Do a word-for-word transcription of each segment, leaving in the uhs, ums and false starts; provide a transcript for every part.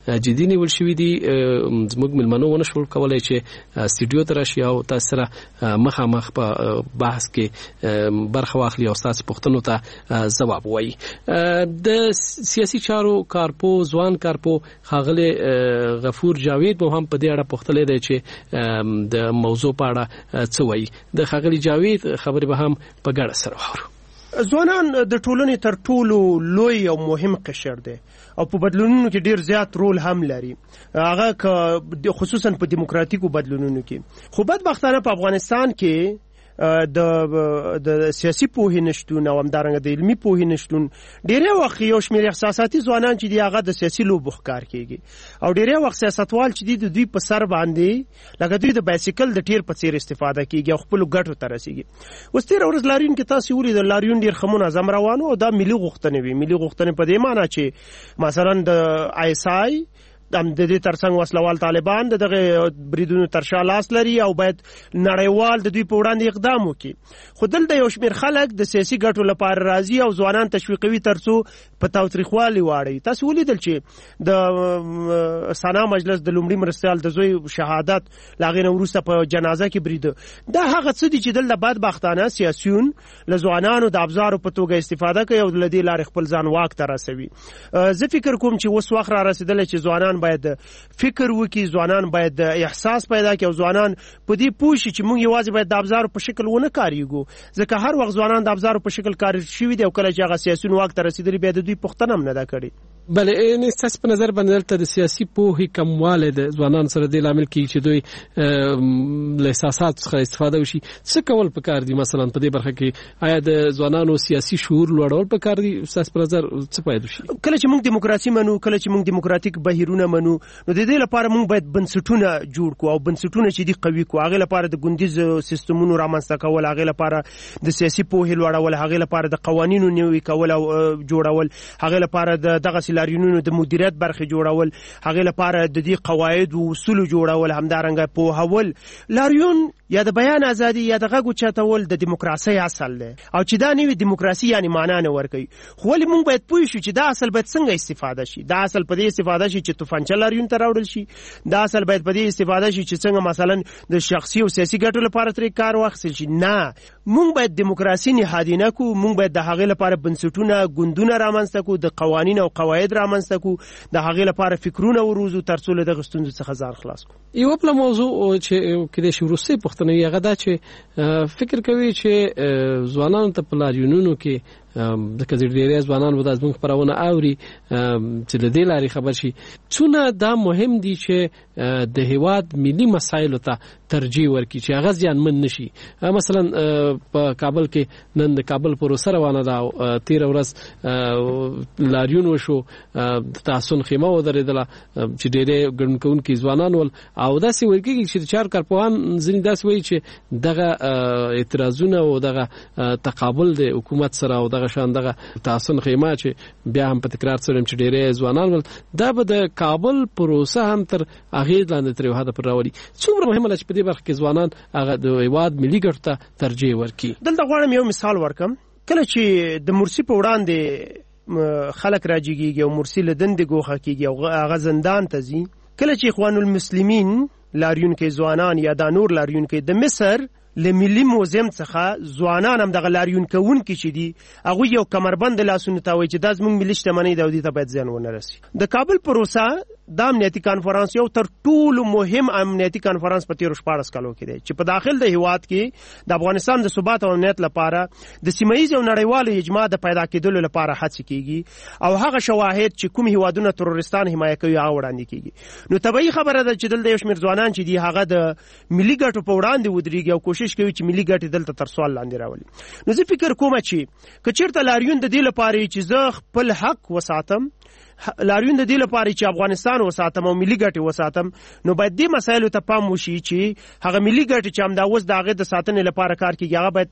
جدي نیول شوی دي زموږ ملمنو ونه شول کولای چې سټډیو ته راشي او تاسو سره مخامخ په بحث کې برخه واخلي او تاسو پوښتنو ته ځواب وایي. د سیاسي چارو کارپو ځوان کارپو ښاغلی غفور جاوید مو هم په دې اړه پوښتلې دی چې د موضوع په اړه څه وایي. د ښاغلي جاوید خبرې به هم په ګډه سره واورو. ځوانان د ټولنې تر ټولو لوی او مهم قشر دی او په بدلونونو کې ډیر زیات رول هم لري، هغه خصوصا په دیموکراتیکو بدلونونو کې. خو بدبختانه په افغانستان کې د د سیاسي پوهې نشتون او همدارنګه د علمي پوهې نشتون ډیری وخت یو شمېر احساساتي ځوانان چې دی هغه د سیاسي لوبو ښکار کیږي او ډیری وخت سیاستوال چې دی د دوی په سر باندې لکه دوی د بایسیکل د ټیر په څیر استفاده کیږي او خپل ګټو ته رسیږي. اوس تیر ورځ لاریون کې تاسو ولیدل لاریون ډیر ښه منظم روانو او دا ملي غوښتنې وي. ملي غوښتنې په دې معنی چې مثلا د آی اس آی د دې ترڅنګ وسلوال طالبان دغه بریدونو تر شا لاس لري او باید نړیوال د دوی په وړاندې اقدام وکړي. خو دلته یو شمېر خلک د سیاسي ګټو لپاره راځي او ځوانان تشویقوي ترڅو په تاوتریخوالي واړوي. تاسو ولیدل چې د سنا مجلس د لومړي مرستیال د زوی شهادت لاغې نه وروسته په جنازه کې بریده. دا هغه څه دي چې دلته بدبختانه سیاسيون له ځوانانو د ابزارو په توګه استفاده کوي او د دې لارې خپل ځان واک ته رسوي. زه فکر کوم چې اوس وخت را رسیدلی چې ځوانان باید فکر وکړي، ځوانان باید احساس پیدا کړي او ځوانان په دې پوه شي چې موږ یوازې باید د ابزارو په شکل ونه کاریږو، ځکه هر وخت ځوانان د ابزارو په شکل کار شوي دي او کله چې هغه سیاسيون واک ته رسیدلي بیا د دوی پوښتنه هم نه ده کړې. بله ان ستاسو په نظر باندې دلته د سیاسي پوهې کموالی د ځوانانو سره د لامل کیږي چې دوی له احساساتو څخه استفاده وشي. څه کول پکار دي مثلا په دې برخه کې؟ آیا د ځوانانو سیاسي شعور لوړول پکار دي؟ ستاسو په نظر څه باید وشي؟ کله چې موږ دیموکراسي منو، کله چې موږ دیموکراتیک بهیرونه منو، نو د دې لپاره موږ باید بنسټونه جوړ کړو او بنسټونه چې دي قوي کړو. هغه لپاره د ګوندیزو سیستمونو رامنځته کول، هغه لپاره د سیاسي پوهې لوړول، هغه لپاره د قوانینو نوي کول او جوړول، هغه لپاره د دغه لاریونونو د مدیریت برخه جوړول، هغه لپاره د دې قواعد او اصول جوړول، همدارنګه په هول لاریون یا د بیان ازادي یا د غږ چتول د دیموکراسي اصل دی او چې دا نوې دیموکراسي یعنی معنا نه ورکوي. خو ولې موږ باید پوه شو چې دا اصل باید څنګه استفاده شي؟ دا اصل په دې استفاده شي چې توفانچه لاریون ته راوړل شي، دا اصل باید په دې استفاده شي چې څنګه مثلا د شخصي او سیاسي ګټو لپاره ترې کار واخیستل شي. نه، موږ باید دیموکراسي نهادینه کو، موږ باید د هغې لپاره بنسټونه ګوندونه رامنځته کو، د قوانین او قواعد رامنځته کو، د هغې لپاره فکرونه وروزو ترڅو له دغه ستونزو څخه ځان خلاص کو. یو بل موضوع چې کېدای شي وروستۍ پوښتنه یې هغه دا چې فکر کوي چې ځوانانو ته په لاریونونو کې د کډیر ډیری ځوانان به د زموږ خبرونه اوري چې د دې لارې خبر شي. څونه دا مهم دي چې د هیواد ملي مسایلو ته ترجیح ورکړي چې هغه زیانمن نشي. مثلا په کابل کې نن د کابل پروسه روانه ده، تیر ورځ لاریون وشو، د تحسن خیمه ودرېدله چې ډېری ګډونکوونکي ځوانان ول او داسې ویل کېږي چې د چارکارپوهان ځینې داسې وایي چې دغه اعتراضونه او دغه تقابل د حکومت سره او دغه شان دغه تحسن خیمه چې بیا هم په تکرار سره چې ډېری ځوانان ول دا به د کابل پروسه هم تر اغېز لاندې تر یو حده پورې راولي. څومره مهمه ده چې په دې برخه کې ځوانان هغه د هیواد ملي ګټو ته ترجیح ورکړي؟ دلته غواړم یو مثال ورکم. کله چې د مرسي په وړاندې خلک راجیږي او مرسي له دندې ګوښه کېږي او هغه زندان ته ځي، کله چې اخوان المسلمین لاریون کې ځوانان یا دا نور لاریون کې د مصر له ملي موزیم څخه ځوانان هم دغه لاریون کوونکي چې دي هغوی یو کمربند لاسونه ته وایي چې دا زموږ ملي شتمنۍ ده او دې ته باید زیان ونه رسي. د کابل پروسه د امنیتي کانفرنس یو تر ټولو مهم امنیتي کانفرنس په تیرو شپاړس کالو کې دی چې په داخل د هیواد کې د افغانستان د ثبات او امنیت لپاره د سیمه ییز او نړیوال اجماع د پیدا کېدلو لپاره هڅې کېږي او هغه شواهد چې کوم هیوادونه تروریستان حمایه کوي هغه وړاندې کېږي. نو طبیعي خبره ده چې دلته یو شمېر ځوانان چې دي هغه د ملي ګټو په وړاندې ودرېږي او کوشش کوي چې ملي ګټې دلته تر سوال لاندې راولي. نو زه فکر کوم چې که چېرته لاریون د دې لپاره چې زه خپل حق وساتم، لاریون د دې لپاره چې افغانستان وساتم او ملي ګټې وساتم، نو باید دې مسایلو ته پام وشي چې هغه ملي ګټې چې همدا اوس د هغې د ساتنې لپاره کار کېږي هغه باید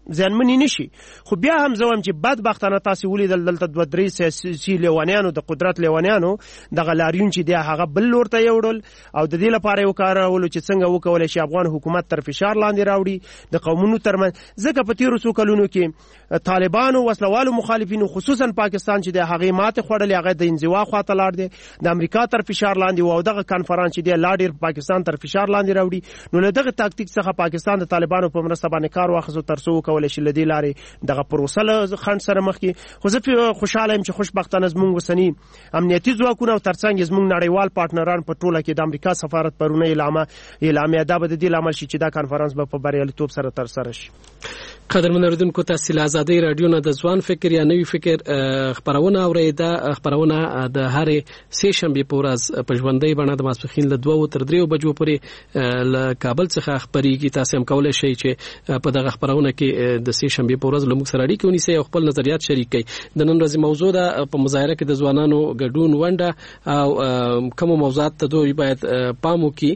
ځانمنې نشي. خو بیا هم زه وایم چې بدبختانه تاسې ولیدل دلته دوه درې سیاسي لیونیانو د قدرت لیونیانو دغه لاریون چې دی هغه بل لور ته یوړل او د دې لپاره یې وکارولو چې څنګه وکولی شي افغان حکومت تر فشار لاندې راوړي د قومونو ترمنځ. ځکه په تېرو څو کلونو کې طالبانو وسلوالو مخالفینو خصوصا پاکستان چې دی هغې ماتې خوړلې، هغه د انزوا خواته لاړ دی، د امریکا تر فشار لاندې و او دغه کنفرانس چې دی لا ډېر پاکستان تر فشار لاندې راوړي. نو له دغه تاکتیک څخه پاکستان د طالبانو په مرسته باندې کار واخیستو تر څو وکولی شي له دې لارې دغه پروسه له خنډ سره مخ کړي. خو زه خوشحاله یم چې خوشبختانه زموږ اوسني امنیتي ځواکونه او ترڅنګ زموږ نړیوال پارټنران په ټوله کې د امریکا سفارت پرونه اعلامه اعلامیه دا به د دې لامل شي چې دا کنفرانس به په بریالیتوب سره ترسره شي. قدرمن اوریدونکو، تاسو له آزادۍ رادیو نه د ځوان فکر یا نوی فکر خبرونه اورئ. دا خبرونه د هرې سه شنبې په ورځ په ژوندۍ بڼه د ماسپښین له دوه تر درې بجو پورې له کابل څخه خبرېږي. تاسو هم کولی شئ چې په دغه خبرونه کې د سه شنبې په ورځ له موږ سره اړیکه ونیسئ او خپل نظریات شریک کړئ. د نن ورځې موضوع ده په مظاهره کې د ځوانانو ګډون ونډه او کوم موضوعات ته دوی باید پام وکړي.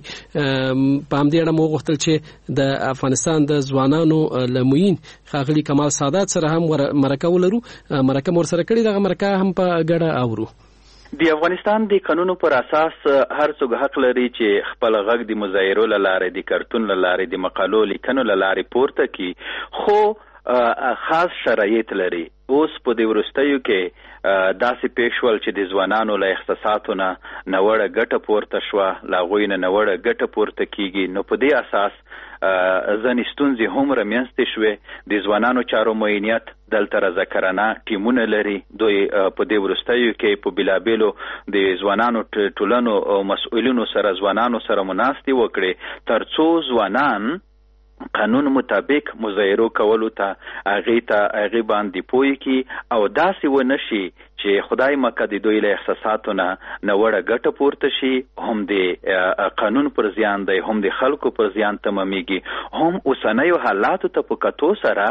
په همدې اړه مو وغوښتل چې د افغانستان د ځوانانو لموین ښاغلي کمال سادات سره هم مرکه ولرو. مرکه مور سره کړي، دغه مرکه هم په ګډه اورو. د افغانستان د قانونو پر اساس هر څوک حق لري چې خپل غږ د مظاهرو له لارې، د کارتون له لارې، د مقالو لیکنو له لارې پورته کړي، خو خاص شرایط لري. اوس په دې وروستیو کې داسې پیښ شول چې د ځوانانو له احساساتو نه نوړه ګټه پورته شوه، له هغوی نه نوړه ګټه پورته کیږي. نو په دې اساس ځینې ستونزې هم رامنځته شوې. د ځوانانو چارو معینیت دلته رضاکارانه ټیمونه لري. دوی په دې وروستیو کې په بېلابېلو د ځوانانو ټولنو او مسؤلینو سره ځوانانو سره مناستې وکړې تر څو ځوانان قانون مطابق مظاهرو کولو ته هغې ته هغې باندې پوه کړي او داسې ونه شي چې خدای مکه د دوی له احساساتو نه نوړه ګټه پورته شي، هم د قانون پر زیان دی، هم د خلکو پر زیان تمامیږي. هم اوسنیو حالاتو ته په کتو سره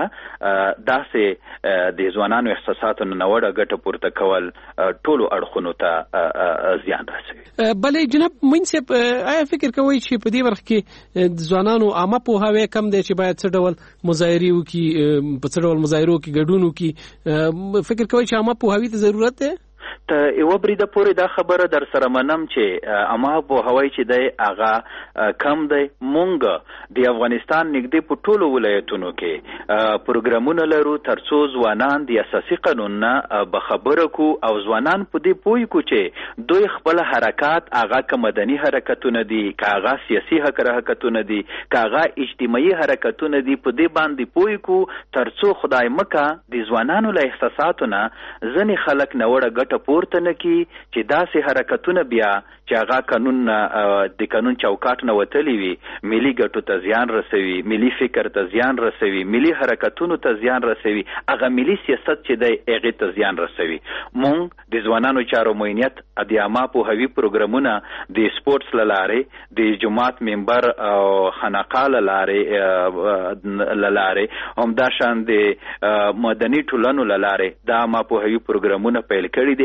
داسې د ځوانانو احساساتو نه نوړه ګټه پورته کول ټولو اړخونو ته زیان رسوي. بلې جناب موین صاحب، آیا فکر کوئ چې په دې برخه کې د ځوانانو عامه پوهاوی کم دی چې باید څه ډول مظاهرې وکړي، په څه ډول مظاهرو کې ګډون وکړي؟ فکر کوئ چې عامه پوهاوی ته ضرورت دی؟ ته یو بریده پورې دا خبره در سره منم چې اما پوهاوی چې دی هغه کم دی. مونږ د افغانستان نږدې په ټولو ولایتونو کې پروګرامونه لرو تر څو ځوانان د اساسي قانون نه بخبره کو او ځوانان په دې پوه کو چې دوی خپل حرکات هغه که مدني حرکتونه دي، که هغه سیاسي حرکتونه دي، که هغه اجتماعي حرکتونه دي، په دې باندې پوه کو تر څو خدای مکه د ځوانانو له احساساتو نه ځینې خلک نوړه ګټه پورته نه کی چې داسې حرکتونه بیا چې هغه قانون د قانون چوکاټ نه وتلی وي ملي ګټو ته زیان رسوي، ملي فکر ته زیان رسوي، ملي حرکتونو ته زیان رسوي، هغه ملي سیاست چې دی هغې ته زیان رسوي. مونږ د ځوانانو چارو معینیت د عامه پوهاوي پروګرامونه د سپورټس له لارې، د جومات منبر او خانقاه له لارې له لارې همداشان د مدني ټولنو له لارې د عامه پوهاوي پروګرامونه پیل کړي دي.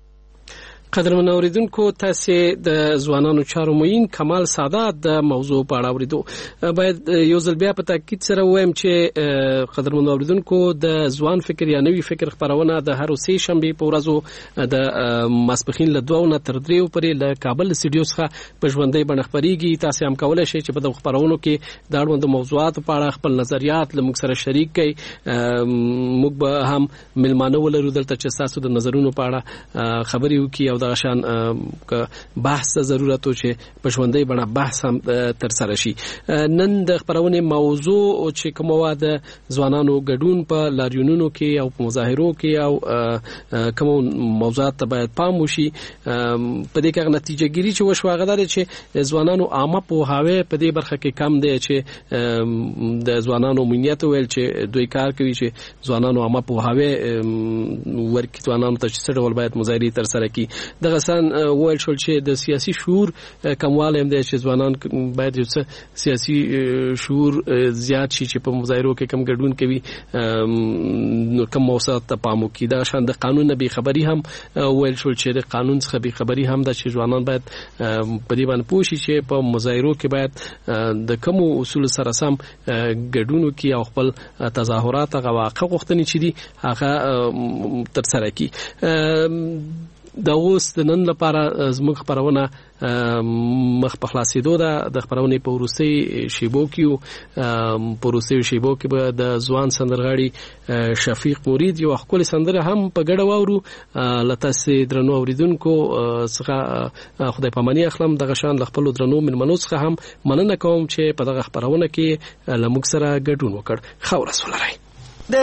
قدرمن اوریدونکو، تاسو د ځوانانو چارو معین کمال سادات د موضوع په اړه اوریدو. باید یو ځل بیا په تاکید سره وایم چې قدرمن اوریدونکو د ځوان فکر یا نوی فکر خبرونه د هر سه شنبې په ورځو د ماسپښین له دوه نه تر درې پورې له کابل سټډیو څخه په ژوندۍ بڼه خبرېږي. تاسو هم کولی شئ چې په دغه خبرونو کې د اړوندو موضوعاتو په اړه خپل نظریات له موږ سره شریک کړئ. موږ به هم ملمانه ولرو دلته چې تاسو د نظرونو په اړه خبرې وکړي او دغه شان بحث ضرورت و چې په ژوندۍ بڼه بحث هم تر سره شي. نن د خبرونې موضوع چې کومه وه د ځوانانو ګډون په لاریونونو کې او په مظاهرو کې او کوم موضوعات ته باید پام وشي. په دې کې هغه نتیجه ګیري چې وشوه هغه دا دی چې ځوانانو عامه پوهاوی په دې برخه کې کم دی چې د ځوانانو امنیت ویل چې دوی کار کوي چې ځوانانو عامه پوهاوی ورکړي ځوانانو ته چې څه ډول باید مظاهرې تر سره کړي. دغه سان ویل شول چې د سیاسي شعور کمواله هم دی چې ځوانان باید یو څه سیاسي شعور زیات شي چې په مظاهرو کې کم ګډون کوي نو کم موثق ته پام وکړي. دا شان د قانون نه بې خبري هم ویل شول چې د قانون څخه بې خبري هم ده چې ځوانان باید په دې باندې پوه شي چې په مظاهرو کې باید د کوم اصول سره سم ګډون وکړي او خپل تظاهرات هغه واقع غوښتنې چې دي هغه ترسره کړي. دا اوس د نن لپاره زموږ خبرونه مخ په خلاصېدو ده. د خبرونې په وروستۍ شیبو کې په وروستۍ شیبو کې به د ځوان سندرغاړي شفیق مرید یو ښکلې سندره هم په ګډه واورو. له تاسې درنو اورېدونکو څخه خدای پاماني اخلم. دغه شان له خپلو درنو مېلمنو څخه هم مننه کوم چې په دغه خبرونه کې له موږ سره ګډون وکړ. ښه ورځ ولرئ. د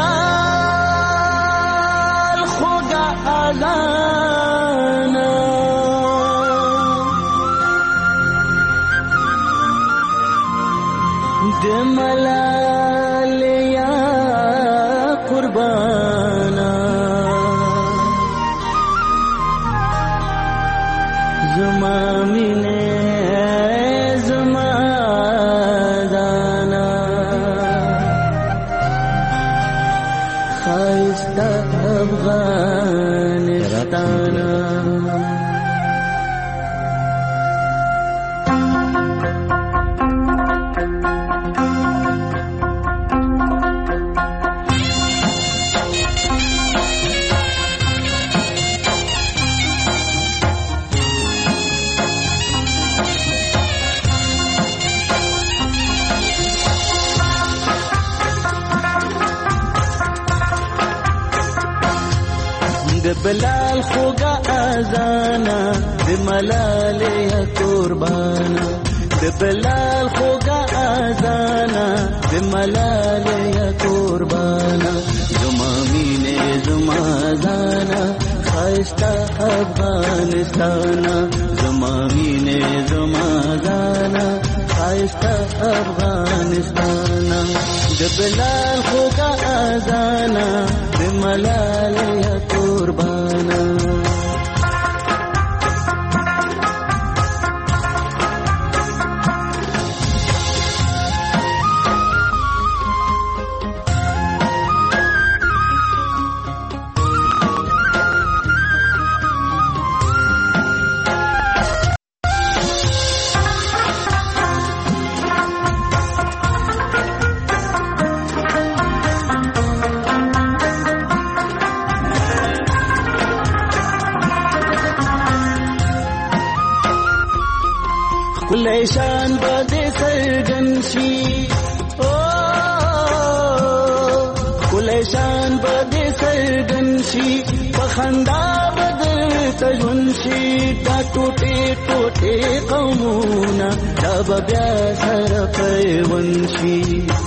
بلال خوږه اذان د ملال یا قربانا زما مینه زما دانا خایسته افغانستان بلال خوږه اذانا د ملال یا قربانا د بلال خوږه اذانا د ملال یا قربانا زما مینه زما زانا خایسته افغانستان زما مینه زما زانا خایسته افغانستان د بلال خوږه اذانا د ملال یا قربانا شان بده سرګنشي او کله شان بده سرګنشي پخندا بده تجونشي دا ټوټه ټوټه قومونه دا بیا سره پیونشي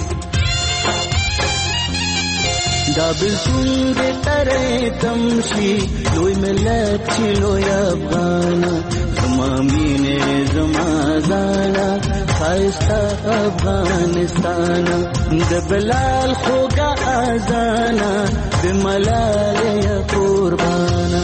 دا بلسون دې ترې تمشي لوی ملت چې لوی افغان زما مینه زما زانا خایسته افغانستان د بلال خوږه اذانا د ملال یا قربانا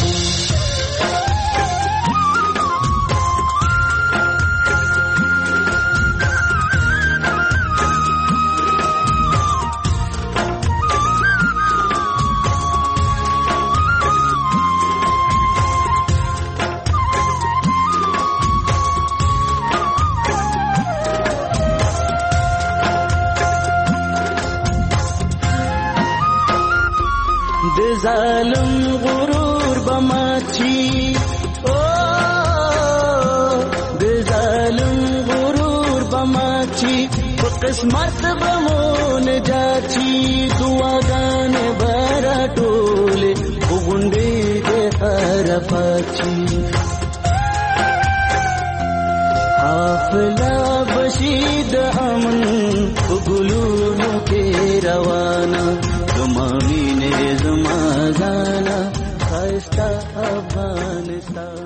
ظالم غرور بماچی او د ظالم غرور بماچی په قسمت بمون جاچی دعاګانې برا ټوله وګونډې د عرفاچی حافظه بشید امن وګلونو کې روانه زما مینه زما زانا خایسته افغانستان